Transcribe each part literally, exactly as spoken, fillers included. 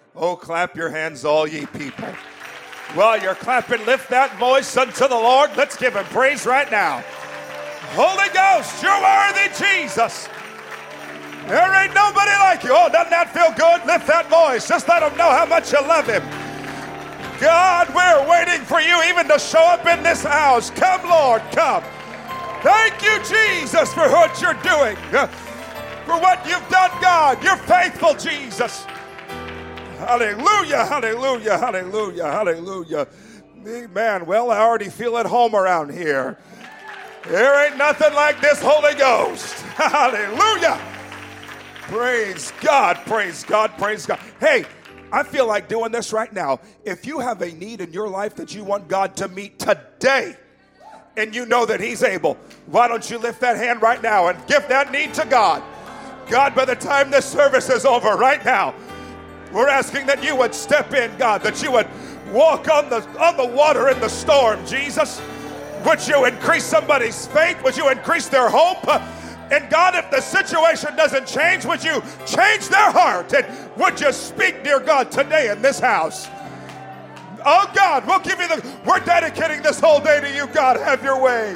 Oh, clap your hands, all ye people. While you're clapping, lift that voice unto the Lord. Let's give him praise right now. Holy Ghost, you're worthy, Jesus. There ain't nobody like you. Oh, doesn't that feel good? Lift that voice. Just let him know how much you love him. God, we're waiting for you even to show up in this house. Come, Lord, come. Thank you, Jesus, for what you're doing. For what you've done, God. You're faithful, Jesus. Hallelujah, hallelujah, hallelujah, hallelujah. Amen. Well, I already feel at home around here. There ain't nothing like this Holy Ghost. Hallelujah. Praise God, praise God, praise God. Hey, I feel like doing this right now. If you have a need in your life that you want God to meet today, and you know that he's able, why don't you lift that hand right now and give that need to God? God, by the time this service is over right now, we're asking that you would step in, God, that you would walk on the on the water in the storm, Jesus. Would you increase somebody's faith? Would you increase their hope? And God, if the situation doesn't change, would you change their heart? And would you speak, dear God, today in this house? Oh, God, we'll give you the, we're dedicating this whole day to you, God. Have your way.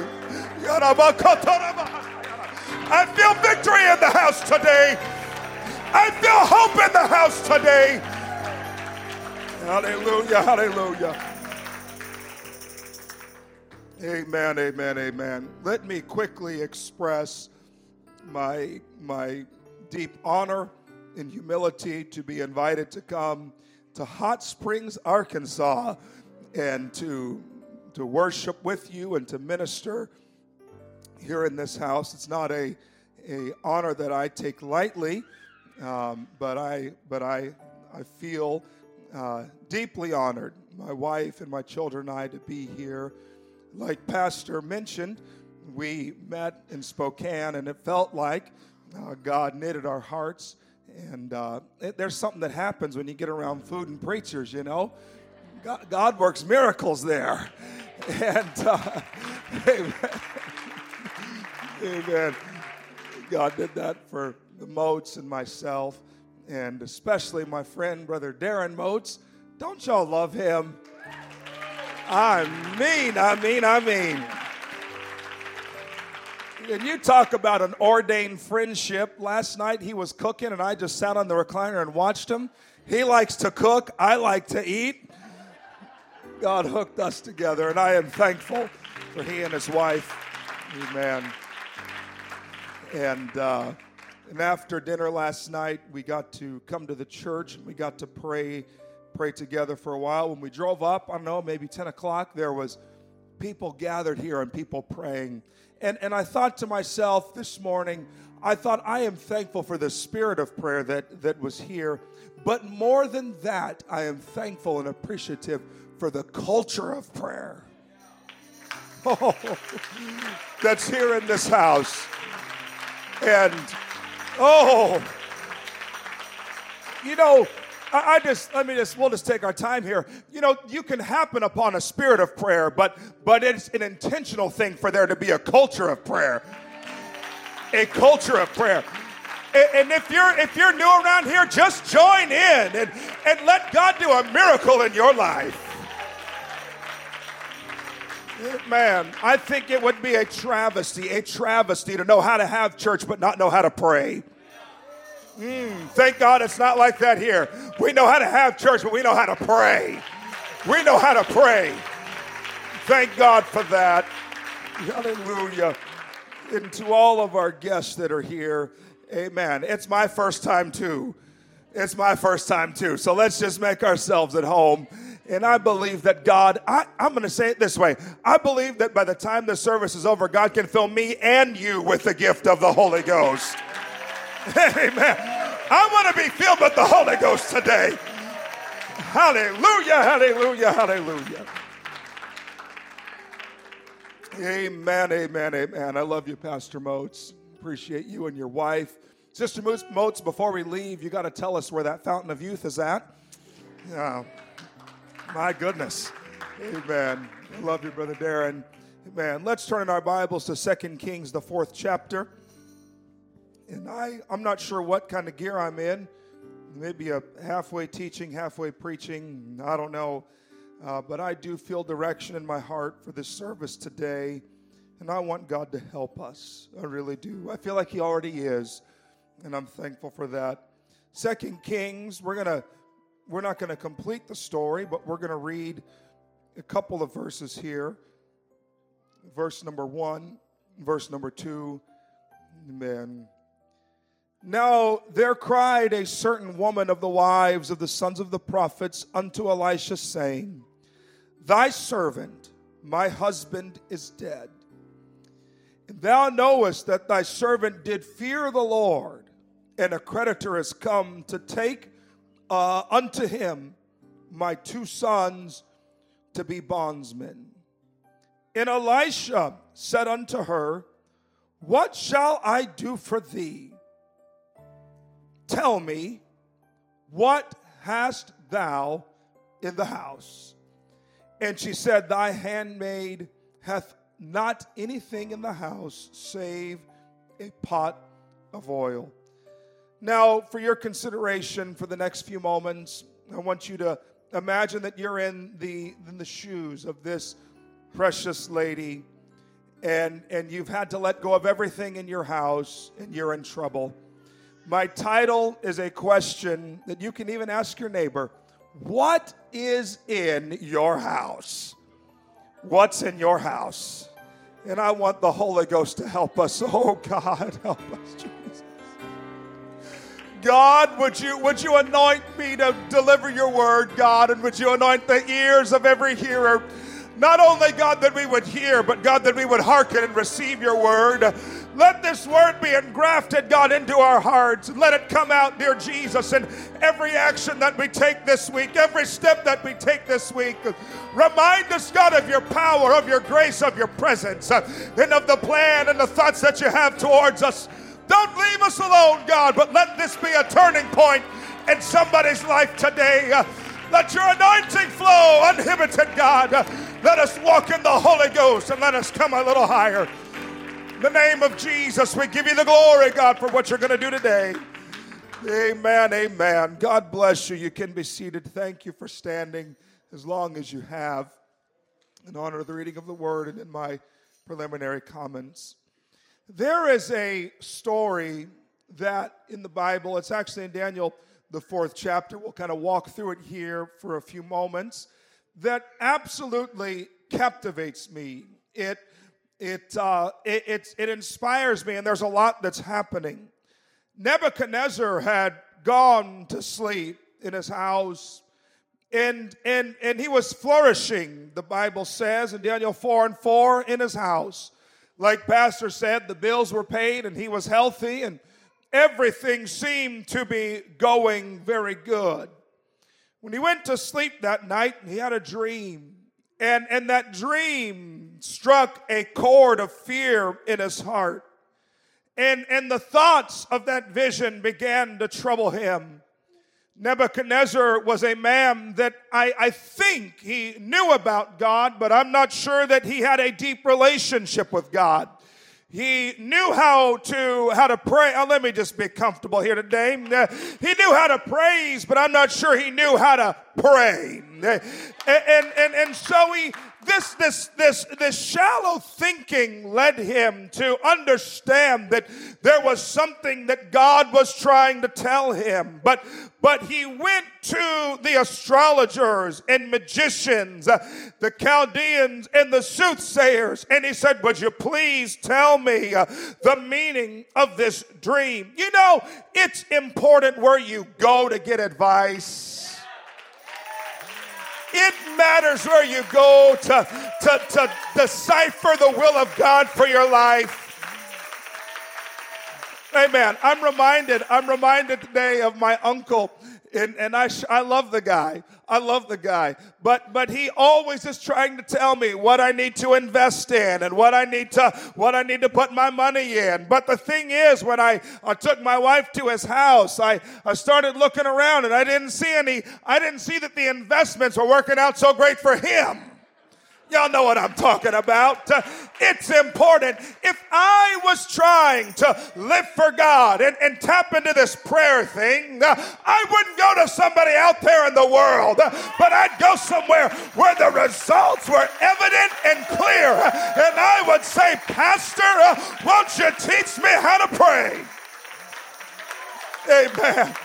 I feel victory in the house today. I feel hope in the house today. Hallelujah, hallelujah. Amen, amen, amen. Let me quickly express my, my deep honor and humility to be invited to come to Hot Springs, Arkansas, and to, to worship with you and to minister here in this house. It's not a, a honor that I take lightly. Um, but I, but I, I feel uh, deeply honored, my wife and my children and I, to be here. Like Pastor mentioned, we met in Spokane, and it felt like uh, God knitted our hearts. And uh, it, there's something that happens when you get around food and preachers, you know. God, God works miracles there. And uh, amen. Amen. God did that for the Moats and myself, and especially my friend, Brother Darren Moats. Don't y'all love him? I mean, I mean, I mean. And you talk about an ordained friendship. Last night he was cooking, and I just sat on the recliner and watched him. He likes to cook. I like to eat. God hooked us together, and I am thankful for he and his wife. Amen. And, uh, And after dinner last night, we got to come to the church, and we got to pray pray together for a while. When we drove up, I don't know, maybe ten o'clock, there was people gathered here and people praying. And, and I thought to myself this morning, I thought, I am thankful for the spirit of prayer that, that was here. But more than that, I am thankful and appreciative for the culture of prayer. Oh, that's here in this house. And oh, you know, I, I just, let me just, we'll just take our time here. You know, you can happen upon a spirit of prayer, but, but it's an intentional thing for there to be a culture of prayer. A culture of prayer. And, and if you're, if you're new around here, just join in and, and let God do a miracle in your life. Man, I think it would be a travesty, a travesty to know how to have church but not know how to pray. Mm, thank God it's not like that here. We know how to have church, but we know how to pray. We know how to pray. Thank God for that. Hallelujah. And to all of our guests that are here, amen. It's my first time too. It's my first time too. So let's just make ourselves at home. And I believe that God, I, I'm going to say it this way. I believe that by the time the service is over, God can fill me and you with the gift of the Holy Ghost. Amen. I want to be filled with the Holy Ghost today. Hallelujah, hallelujah, hallelujah. Amen, amen, amen. I love you, Pastor Moats. Appreciate you and your wife. Sister Moats, before we leave, you got to tell us where that fountain of youth is at. Yeah. My goodness. Amen. I love you, Brother Darren. Amen. Let's turn in our Bibles to Second Kings, the fourth chapter. And I, I'm not sure what kind of gear I'm in, maybe a halfway teaching, halfway preaching. I don't know. Uh, but I do feel direction in my heart for this service today. And I want God to help us. I really do. I feel like He already is. And I'm thankful for that. Second Kings, we're gonna we're not gonna complete the story, but we're gonna read a couple of verses here. Verse number one, verse number two. Amen. Now there cried a certain woman of the wives of the sons of the prophets unto Elisha, saying, Thy servant, my husband, is dead. And thou knowest that thy servant did fear the Lord, and a creditor is come to take uh, unto him my two sons to be bondsmen. And Elisha said unto her, What shall I do for thee? Tell me, what hast thou in the house? And she said, Thy handmaid hath not anything in the house save a pot of oil. Now, for your consideration for the next few moments, I want you to imagine that you're in the in the shoes of this precious lady, and, and you've had to let go of everything in your house, and you're in trouble. My title is a question that you can even ask your neighbor. What is in your house? What's in your house? And I want the Holy Ghost to help us. Oh, God, help us, Jesus. God, would you, would you anoint me to deliver your word, God, and would you anoint the ears of every hearer? Not only, God, that we would hear, but, God, that we would hearken and receive your word. Let this word be engrafted, God, into our hearts. Let it come out, dear Jesus, in every action that we take this week, every step that we take this week. Remind us, God, of your power, of your grace, of your presence, and of the plan and the thoughts that you have towards us. Don't leave us alone, God, but let this be a turning point in somebody's life today. Let your anointing flow uninhibited, God. Let us walk in the Holy Ghost and let us come a little higher. In the name of Jesus, we give you the glory, God, for what you're going to do today. Amen, amen. God bless you. You can be seated. Thank you for standing as long as you have. In honor of the reading of the word and in my preliminary comments. There is a story that in the Bible, it's actually in Daniel, the fourth chapter. We'll kind of walk through it here for a few moments. That absolutely captivates me. It it uh, it, it it inspires me, and there's a lot that's happening. Nebuchadnezzar had gone to sleep in his house, and and and he was flourishing. The Bible says in Daniel four and four, in his house, like Pastor said, the bills were paid, and he was healthy, and everything seemed to be going very good. When he went to sleep that night, he had a dream. And, and that dream struck a chord of fear in his heart. And, and the thoughts of that vision began to trouble him. Nebuchadnezzar was a man that I, I think he knew about God, but I'm not sure that he had a deep relationship with God. He knew how to how to pray. Oh, let me just be comfortable here today. Uh, he knew how to praise, but I'm not sure he knew how to pray. Uh, and, and, and, and so he this this this this shallow thinking led him to understand that there was something that God was trying to tell him. But but he went to the astrologers and magicians, uh, the Chaldeans and the soothsayers, and he said, would you please tell me uh, the meaning of this dream? You know, it's important where you go to get advice. It matters where you go to, to, to decipher the will of God for your life. Amen. I'm reminded, I'm reminded today of my uncle, and, and I, I love the guy. I love the guy. But, but he always is trying to tell me what I need to invest in and what I need to, what I need to put my money in. But the thing is, when I, I took my wife to his house, I, I started looking around and I didn't see any, I didn't see that the investments were working out so great for him. Y'all know what I'm talking about. Uh, it's important. If I was trying to live for God and, and tap into this prayer thing, uh, I wouldn't go to somebody out there in the world, uh, but I'd go somewhere where the results were evident and clear. And I would say, Pastor, uh, won't you teach me how to pray? Amen.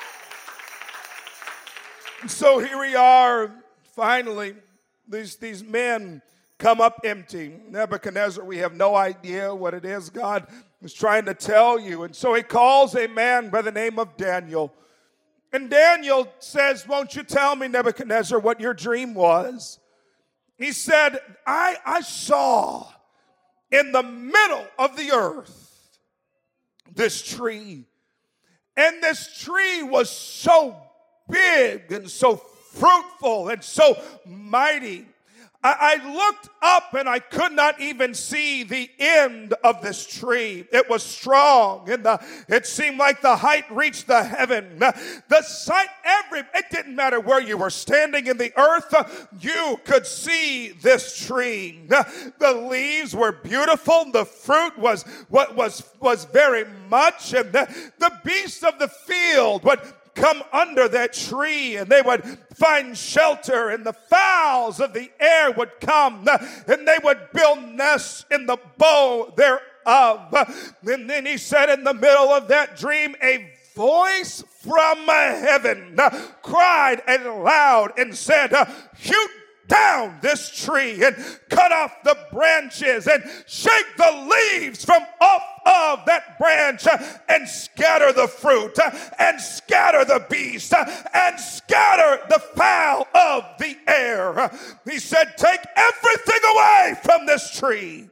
So here we are, finally. These, these men come up empty. Nebuchadnezzar, we have no idea what it is God is trying to tell you. And so he calls a man by the name of Daniel. And Daniel says, won't you tell me, Nebuchadnezzar, what your dream was? He said, I, I saw in the middle of the earth this tree. And this tree was so big and so fruitful and so mighty. I, I looked up and I could not even see the end of this tree. It was strong and the, it seemed like the height reached the heaven. The sight, every, it didn't matter where you were standing in the earth, you could see this tree. The leaves were beautiful. The fruit was what was, was very much. And the, the beasts of the field would come under that tree and they would find shelter, and the fowls of the air would come and they would build nests in the bough thereof. And then he said, in the middle of that dream, a voice from heaven cried aloud and said, "Shoot down this tree and cut off the branches and shake the leaves from off of that branch and scatter the fruit and scatter the beast and scatter the fowl of the air." He said, take everything away from this tree,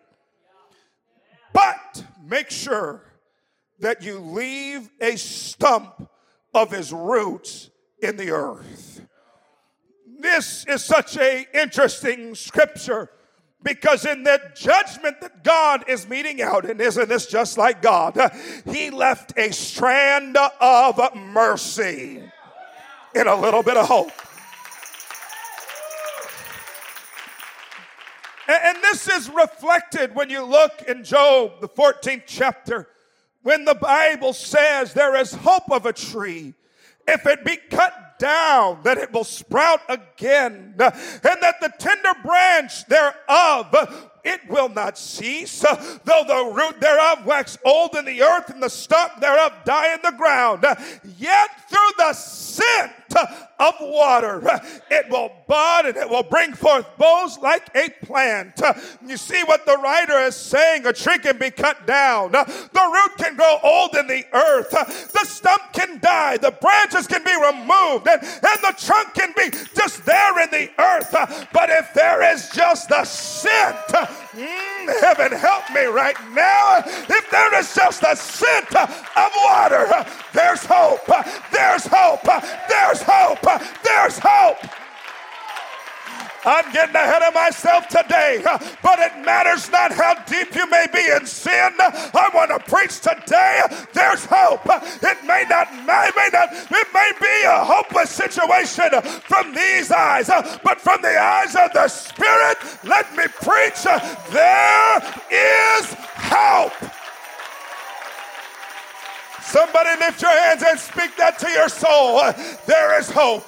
but make sure that you leave a stump of his roots in the earth. This is such an interesting scripture, because in the judgment that God is meting out, and isn't this just like God? He left a strand of mercy and a little bit of hope. And this is reflected when you look in Job, the fourteenth chapter, when the Bible says there is hope of a tree. If it be cut down, that it will sprout again, and that the tender branch thereof, it will not cease, though the root thereof wax old in the earth and the stalk thereof die in the ground. Yet through the scent of water it will bud and it will bring forth boughs like a plant. You see what the writer is saying? A tree can be cut down, the root can grow old in the earth, the stump can die, the branches can be removed, and, and the trunk can be just there in the earth. But if there is just the scent, mm, heaven help me right now, if there is just a scent of water, there's hope, there's hope, there's hope, there's hope. I'm getting ahead of myself today, but it matters not how deep you may be in sin. I want to preach today, there's hope. It may not, it may not, it may be a hopeless situation from these eyes, but from the eyes of the Spirit, let me preach, there is hope. Somebody lift your hands and speak that to your soul. There is hope.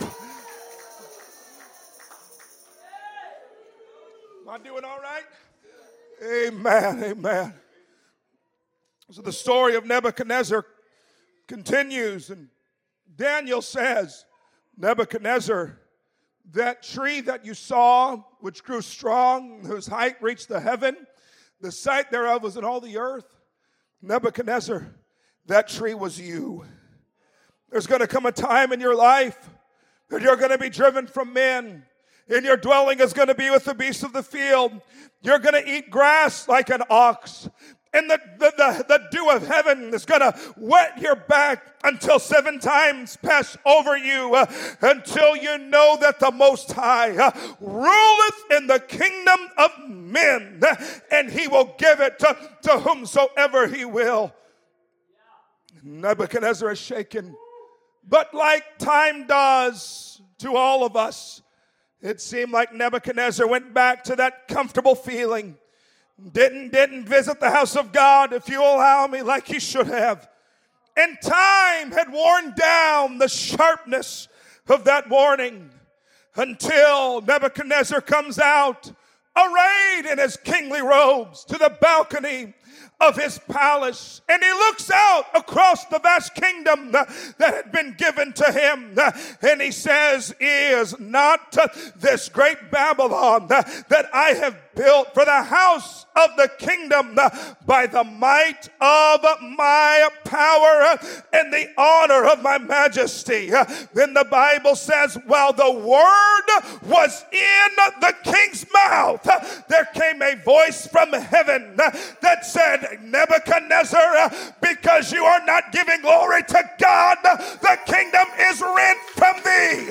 Am I doing all right? Amen, amen. So the story of Nebuchadnezzar continues, and Daniel says, Nebuchadnezzar, that tree that you saw, which grew strong, whose height reached the heaven, the sight thereof was in all the earth, Nebuchadnezzar, that tree was you. There's going to come a time in your life that you're going to be driven from men, and your dwelling is going to be with the beasts of the field. You're going to eat grass like an ox, and the, the, the, the dew of heaven is going to wet your back until seven times pass over you, uh, until you know that the Most High uh, ruleth in the kingdom of men, uh, and he will give it to, to whomsoever he will. Nebuchadnezzar is shaken, but like time does to all of us, It seemed like Nebuchadnezzar went back to that comfortable feeling. Didn't, didn't visit the house of God, if you allow me, like he should have. And time had worn down the sharpness of that warning until Nebuchadnezzar comes out arrayed in his kingly robes to the balcony of his palace, and he looks out across the vast kingdom that had been given to him, and he says, is not this great Babylon that I have built for the house of the kingdom by the might of my power and the honor of my majesty? Then the Bible says, while the word was in the king's mouth, there came a voice from heaven that said, Nebuchadnezzar, because you are not giving glory to God, the kingdom is rent from thee.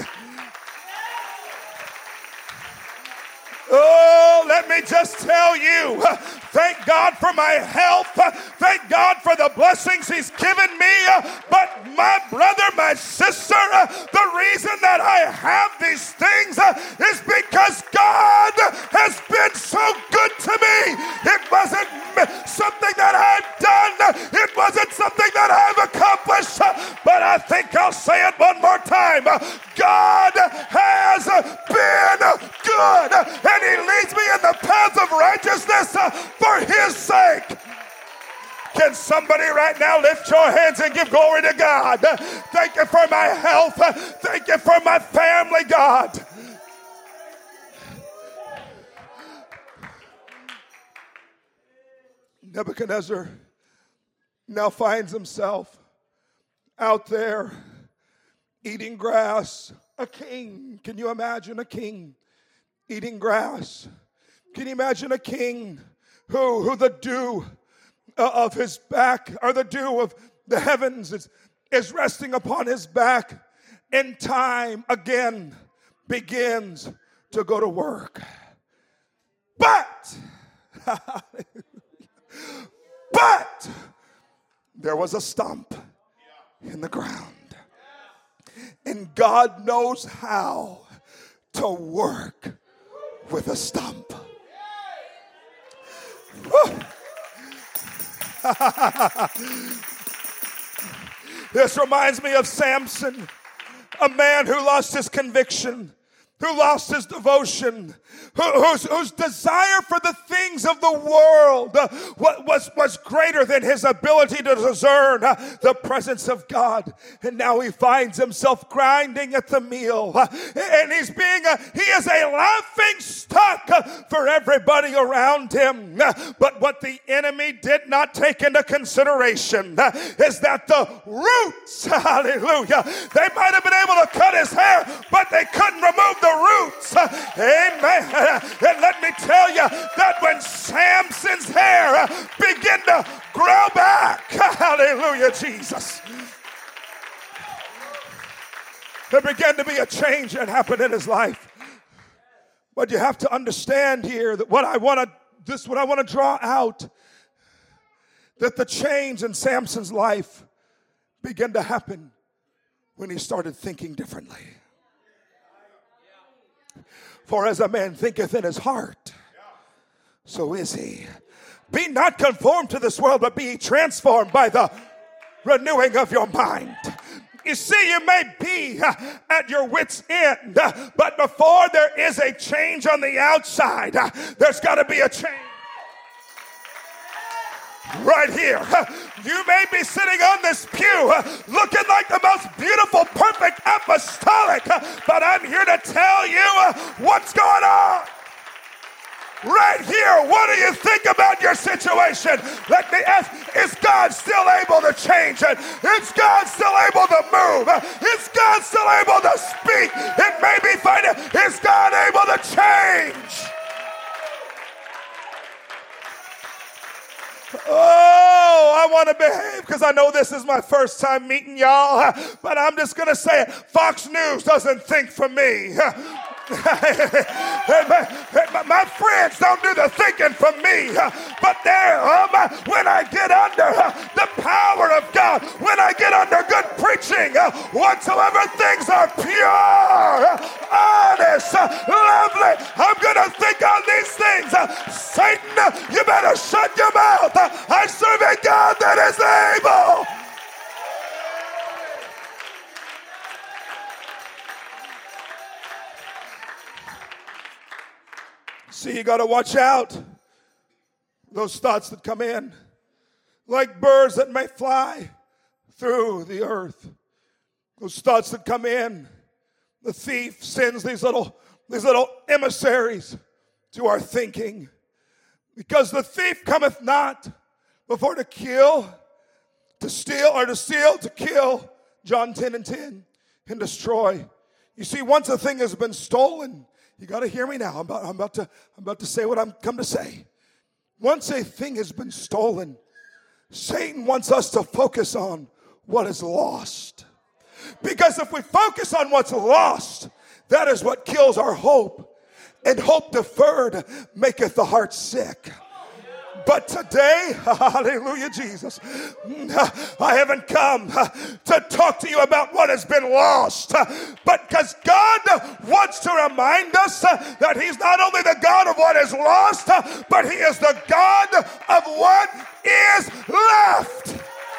Oh, let me just tell you, thank God for my health. Thank God for the blessings he's given me. But my brother, my sister, the reason that I have these things is because God has been so good to me. It wasn't something that I've done. It wasn't something that I've accomplished. But I think I'll say it one more time. God has been good, and he leads me in the path of righteousness for his sake. Can somebody right now lift your hands and give glory to God? Thank you for my health. Thank you for my family, God. Nebuchadnezzar now finds himself out there eating grass. A king. Can you imagine a king eating grass? Can you imagine a king who, who the dew of his back, or the dew of the heavens is, is resting upon his back, and time again begins to go to work. But, but there was a stump in the ground. And God knows how to work with a stump. This reminds me of Samson, a man who lost his conviction, who lost his devotion, who, whose, whose desire for the things of the world uh, was, was greater than his ability to discern uh, the presence of God. And now he finds himself grinding at the meal. Uh, and he's being, a, he is a laughing stock uh, for everybody around him. Uh, but what the enemy did not take into consideration uh, is that the roots, hallelujah, they might have been able to cut his hair, but they couldn't remove the roots. Uh, amen. And let me tell you that when Samson's hair began to grow back, hallelujah, Jesus, there began to be a change that happened in his life. But you have to understand here that what I want to, this what I want to draw out, that the change in Samson's life began to happen when he started thinking differently. For as a man thinketh in his heart, so is he. Be not conformed to this world, but be ye transformed by the renewing of your mind. You see, you may be at your wit's end, but before there is a change on the outside, there's got to be a change right here. You may be sitting on this pew looking like the most beautiful, perfect apostolic, but I'm here to tell you what's going on right here. What do you think about your situation? Let me ask, is God still able to change it? Is God still able to move? Is God still able to speak? It may be fine. Is God able to change? Oh, I want to behave because I know this is my first time meeting y'all, but I'm just going to say it. Fox News doesn't think for me. My friends don't do the thinking for me, but there, um, when I get under the power of God, when I get under good preaching, whatsoever things are pure, honest, See, you got to watch out. Those thoughts that come in, like birds that may fly through the earth. Those thoughts that come in, the thief sends these little, these little emissaries to our thinking. Because the thief cometh not before to kill, to steal, or to steal, to kill, John ten and ten, and destroy. You see, once a thing has been stolen, you got to hear me now. I'm about, I'm about to, I'm about to say what I'm come to say. Once a thing has been stolen, Satan wants us to focus on what is lost. Because if we focus on what's lost, that is what kills our hope. And hope deferred maketh the heart sick. But today, hallelujah, Jesus, I haven't come to talk to you about what has been lost, but because God wants to remind us that He's not only the God of what is lost, but He is the God of what is left.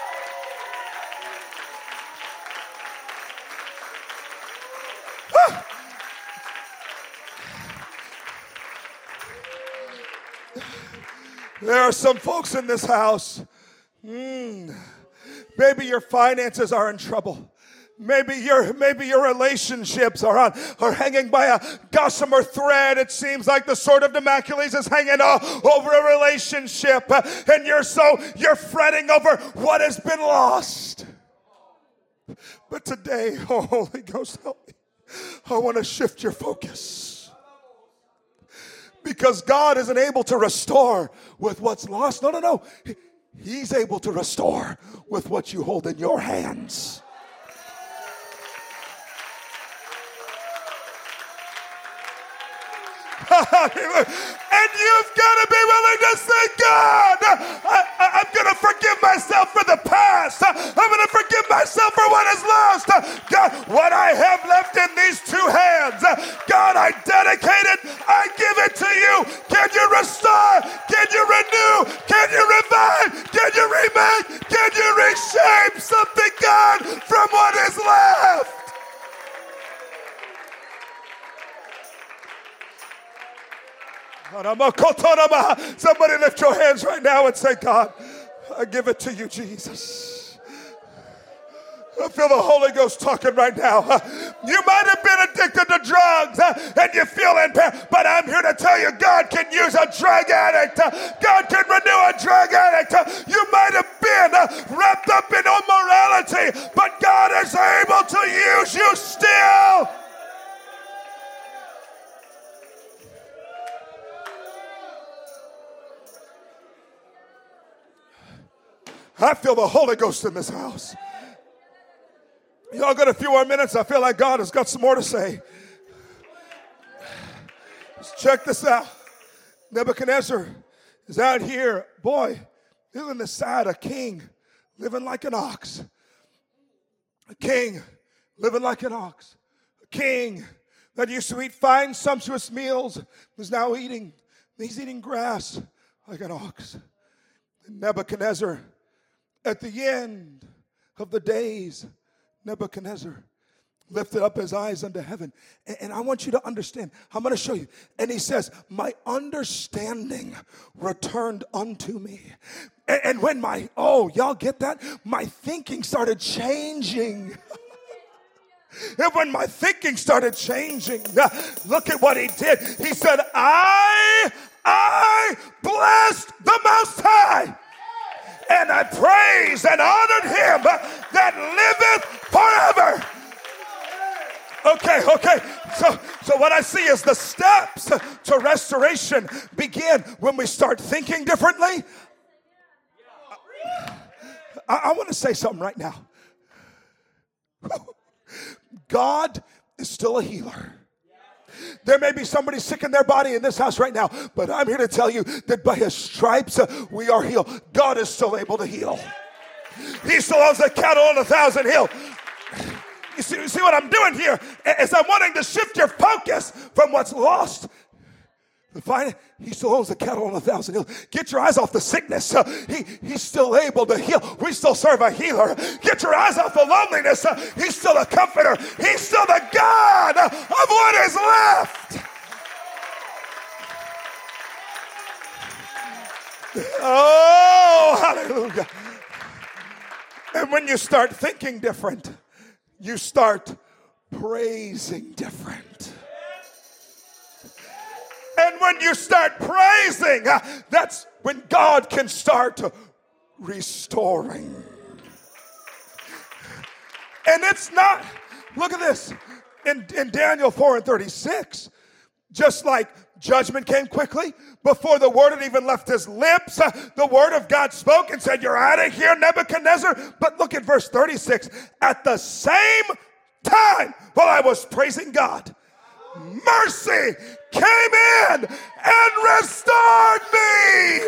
There are some folks in this house, mm, maybe your finances are in trouble. Maybe your maybe your relationships are on are hanging by a gossamer thread. It seems like the sword of Damocles is hanging all over a relationship, and you're so you're fretting over what has been lost. But today, oh Holy Ghost, help me. I want to shift your focus. Because God isn't able to restore with what's lost. No, no, no. He's able to restore with what you hold in your hands. And you've got to be willing to say, God, I, I, I'm going to forgive myself for the past. I'm going to forgive myself for what is lost. God, what I have left in these two hands, God, I dedicate it. I give it to you. Can you restore? Can you renew? Can you revive? Can you remake? Can you reshape something, God, from what is left? Somebody lift your hands right now and say, God, I give it to you, Jesus. I feel the Holy Ghost talking right now. You might have been addicted to drugs and you feel impaired, but I'm here to tell you God can use a drug addict. God can renew a drug addict. You might have been wrapped up in immorality, but God is able to use you still. I feel the Holy Ghost in this house. Y'all got a few more minutes. I feel like God has got some more to say. Just check this out. Nebuchadnezzar is out here. Boy, isn't this sad? A king living like an ox. A king living like an ox. A king that used to eat fine, sumptuous meals is now eating. He's eating grass like an ox. And Nebuchadnezzar, at the end of the days, Nebuchadnezzar lifted up his eyes unto heaven. And, and I want you to understand. I'm going to show you. And he says, my understanding returned unto me. And, and when my, oh, y'all get that? My thinking started changing. And when my thinking started changing, look at what he did. He said, I, I blessed the Most High. And I praised and honored him that liveth forever. Okay, okay. So, so what I see is the steps to restoration begin when we start thinking differently. I, I want to say something right now. God is still a healer. There may be somebody sick in their body in this house right now, but I'm here to tell you that by his stripes uh, we are healed. God is still able to heal. He still owns the cattle on a thousand hills. You see, you see what I'm doing here is I'm wanting to shift your focus from what's lost. Find he still owns the cattle on a thousand hills. Get your eyes off the sickness. Uh, he, he's still able to heal. We still serve a healer. Get your eyes off the loneliness. Uh, he's still a comforter. He's still the God of what is left. Oh, hallelujah. And when you start thinking different, you start praising different. And when you start praising, uh, that's when God can start restoring. And it's not, look at this, in, in Daniel four and thirty-six, just like judgment came quickly, before the word had even left his lips, uh, the word of God spoke and said, you're out of here, Nebuchadnezzar. But look at verse thirty-six. At the same time, while I was praising God, mercy came in and restored me.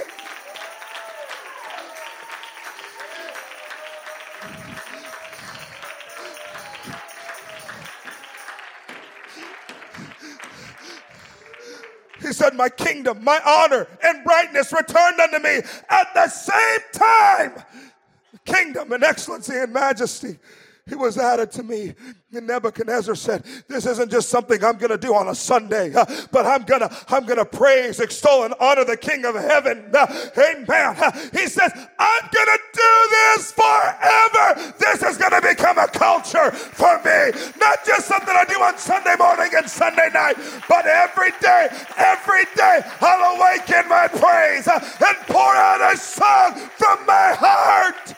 He said, my kingdom, my honor, and brightness returned unto me at the same time. Kingdom and excellency and majesty, it was added to me. And Nebuchadnezzar said, this isn't just something I'm going to do on a Sunday, uh, but I'm going to I'm going to praise, extol, and honor the King of heaven. Uh, amen. Uh, he says, I'm going to do this forever. This is going to become a culture for me. Not just something I do on Sunday morning and Sunday night, but every day, every day, I'll awaken my praise uh, and pour out a song from my heart.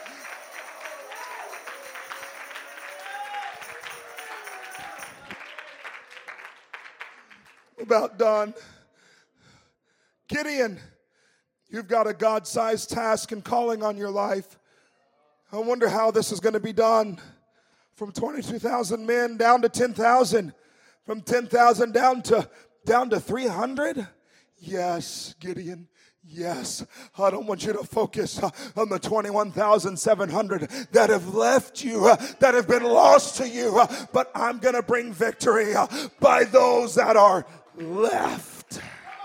About done. Gideon, you've got a God-sized task and calling on your life. I wonder how this is going to be done. From twenty-two thousand men down to ten thousand. From ten thousand down to down to three hundred. Yes, Gideon. Yes, I don't want you to focus uh, on the twenty-one thousand seven hundred that have left you, uh, that have been lost to you. Uh, but I'm going to bring victory uh, by those that are left.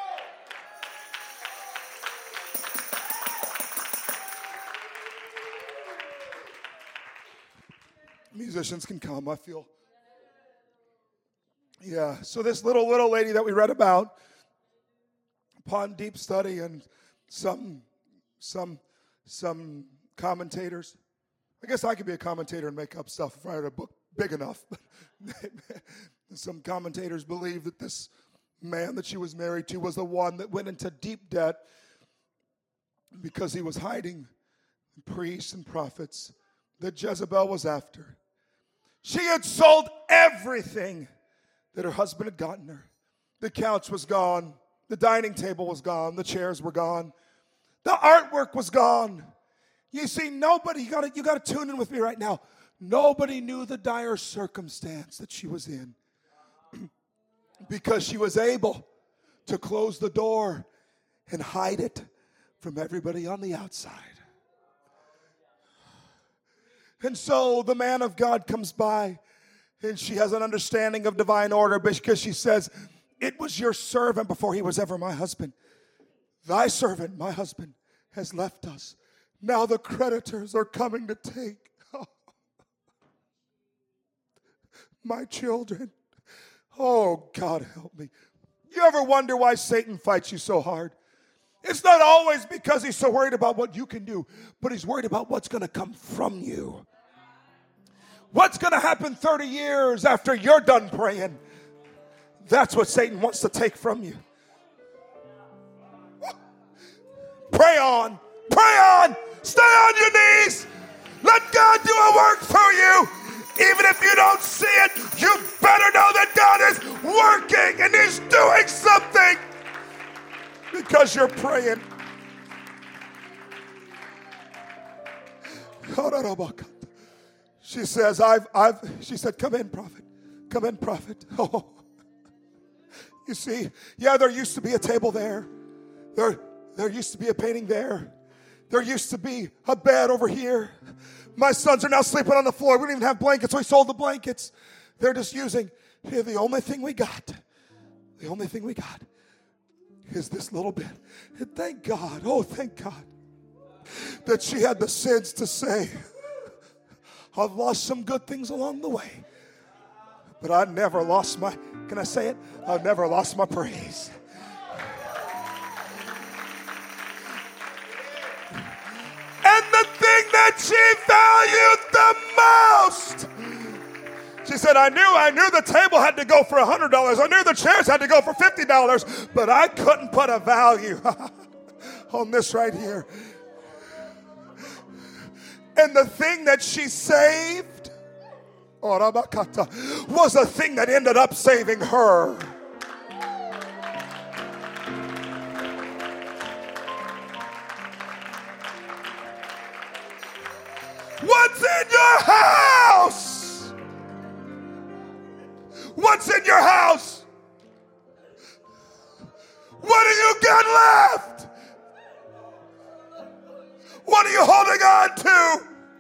Musicians can come, I feel. Yeah, so this little, little lady that we read about, upon deep study and some, some, some commentators, I guess I could be a commentator and make up stuff if I had a book big enough. Some commentators believe that this man that she was married to was the one that went into deep debt because he was hiding priests and prophets that Jezebel was after. She had sold everything that her husband had gotten her. The couch was gone. The dining table was gone. The chairs were gone. The artwork was gone. You see, nobody, you gotta, you gotta tune in with me right now. Nobody knew the dire circumstance that she was in because she was able to close the door and hide it from everybody on the outside. And so the man of God comes by and she has an understanding of divine order because she says, it was your servant before he was ever my husband. Thy servant, my husband, has left us. Now the creditors are coming to take oh, my children. Oh, God help me. You ever wonder why Satan fights you so hard? It's not always because he's so worried about what you can do, but he's worried about what's going to come from you. What's going to happen thirty years after you're done praying? That's what Satan wants to take from you. Pray on. Pray on. Stay on your knees. Let God do a work for you. Even if you don't see it, you better know that God is working and he's doing something because you're praying. She says, I've, I've, she said, come in, prophet. Come in, prophet. Oh, you see, yeah, there used to be a table there. There, there used to be a painting there. There used to be a bed over here. My sons are now sleeping on the floor. We don't even have blankets, so we sold the blankets. They're just using, here, the only thing we got, the only thing we got is this little bit. And thank God, oh, thank God, that she had the sense to say, I've lost some good things along the way, but I never lost my, can I say it? I've never lost my praise. that she valued the most. She said, I knew, I knew the table had to go for one hundred dollars. I knew the chairs had to go for fifty dollars, but I couldn't put a value on this right here. And the thing that she saved was a thing that ended up saving her. What's in your house? What's in your house? What do you got left? What are you holding on to?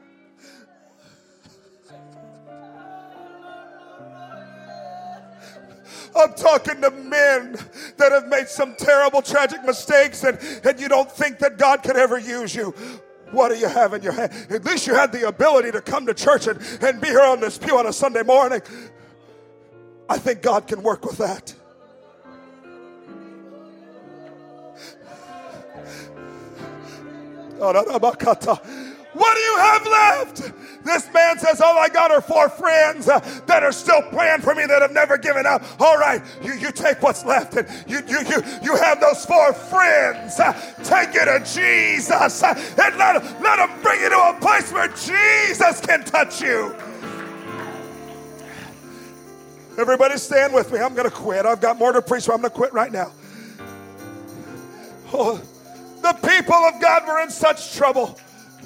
I'm talking to men that have made some terrible, tragic mistakes, and, and you don't think that God could ever use you. What do you have in your hand? At least you had the ability to come to church and, and be here on this pew on a Sunday morning. I think God can work with that. What do you have left? This man says, all I got are four friends uh, that are still praying for me, that have never given up. All right, you, you take what's left, and you, you, you, you have those four friends. Uh, take it to Jesus, uh, and let, let him bring you to a place where Jesus can touch you. Everybody stand with me. I'm going to quit. I've got more to preach, so I'm going to quit right now. Oh, the people of God were in such trouble.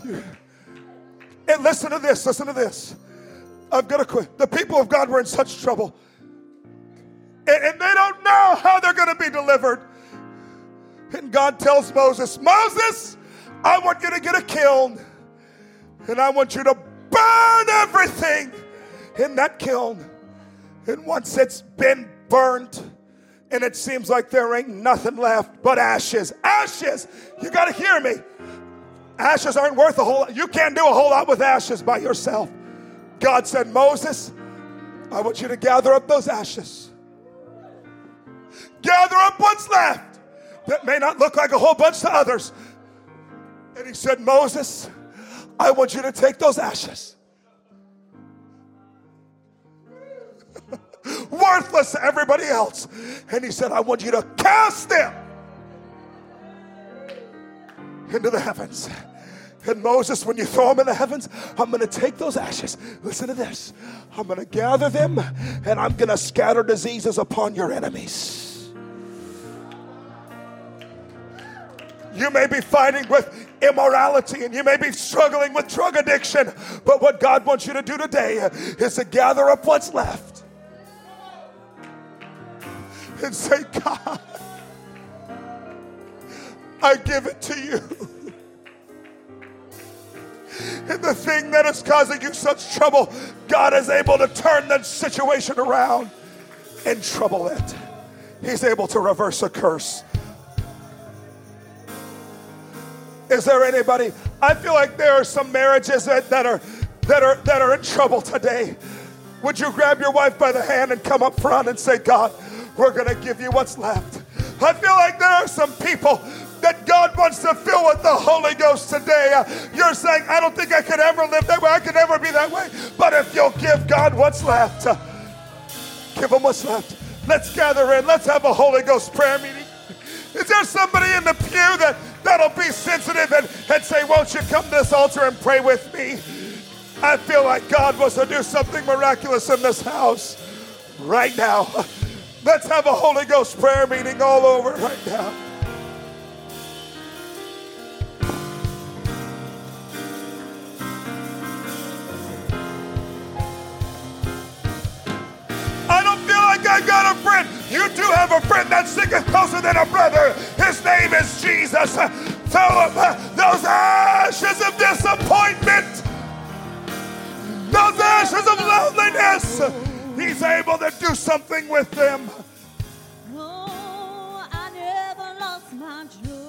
And listen to this, listen to this. I've got to quit. The people of God were in such trouble. And, and they don't know how they're going to be delivered. And God tells Moses, Moses, I want you to get a kiln. And I want you to burn everything in that kiln. And once it's been burnt, and it seems like there ain't nothing left but ashes. Ashes! You got to hear me. Ashes aren't worth a whole lot. You can't do a whole lot with ashes by yourself. God said, Moses, I want you to gather up those ashes. Gather up what's left. That may not look like a whole bunch to others. And he said, Moses, I want you to take those ashes. Worthless to everybody else. And he said, I want you to cast them into the heavens. And Moses, when you throw them in the heavens, I'm going to take those ashes. Listen to this. I'm going to gather them, and I'm going to scatter diseases upon your enemies. You may be fighting with immorality, and you may be struggling with drug addiction, but what God wants you to do today is to gather up what's left and say, God, I give it to you. And the thing that is causing you such trouble, God is able to turn that situation around and trouble it. He's able to reverse a curse. Is there anybody? I feel like there are some marriages that, that are that are that are in trouble today. Would you grab your wife by the hand and come up front and say, God, we're going to give you what's left. I feel like there are some people that God wants to fill with the Holy Ghost today. Uh, you're saying, I don't think I could ever live that way. I could never be that way. But if you'll give God what's left, uh, give him what's left. Let's gather in. Let's have a Holy Ghost prayer meeting. Is there somebody in the pew that, that'll be sensitive and, and say, won't you come to this altar and pray with me? I feel like God wants to do something miraculous in this house right now. Let's have a Holy Ghost prayer meeting all over right now. I don't feel like I got a friend. You do have a friend that sticketh closer than a brother. His name is Jesus. Tell him those ashes of disappointment, those ashes of loneliness, he's able to do something with them. Oh, I never lost my joy.